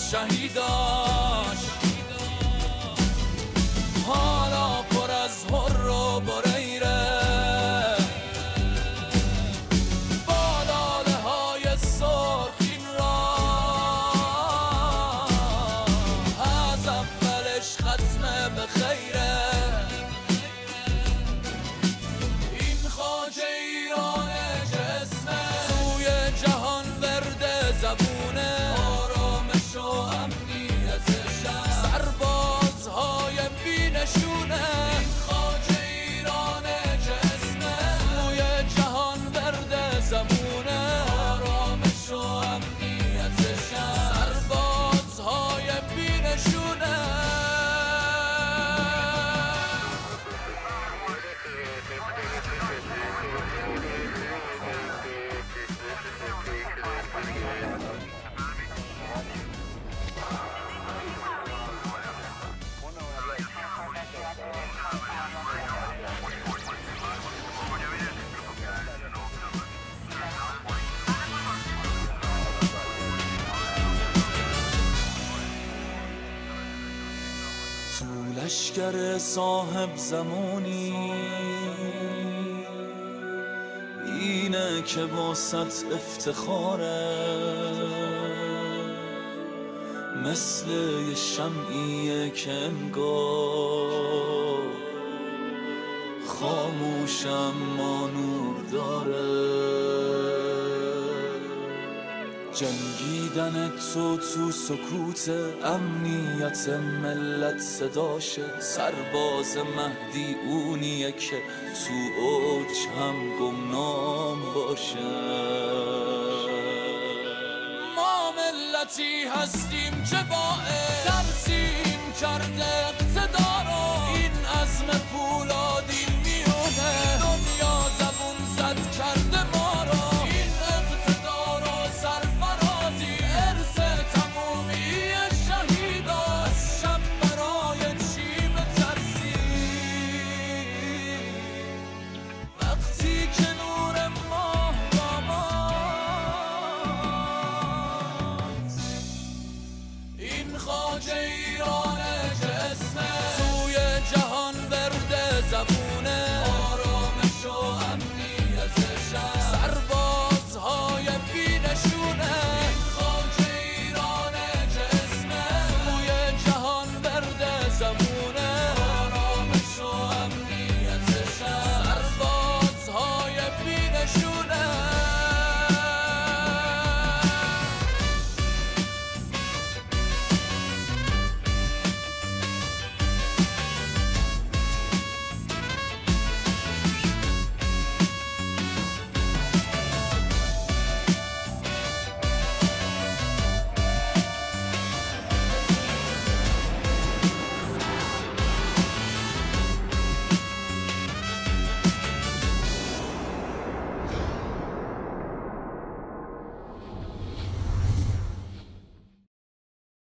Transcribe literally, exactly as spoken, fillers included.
شهیداش، حالا پر از هر و بریره با لاله های سرخین را از اولش ختم به خیره. این خواجه ایران جسمه توی جهان ورد زبونه، آرامش و امنیتش سربازهای بینشونه. این خواجه ایران جسمه توی جهان ورد زبونه، آرامش و امنیتش سربازهای بینشونه. تو لشکر صاحب زمانی اینه که باست افتخاره، مثل یه شمعیه که انگار خاموش اما نور داره. جنگیدن تو تو سکوت امنیت ملت صداشه، سرباز مهدی اونیه که تو اوج هم گمنام باشه. ما ملتی هستیم که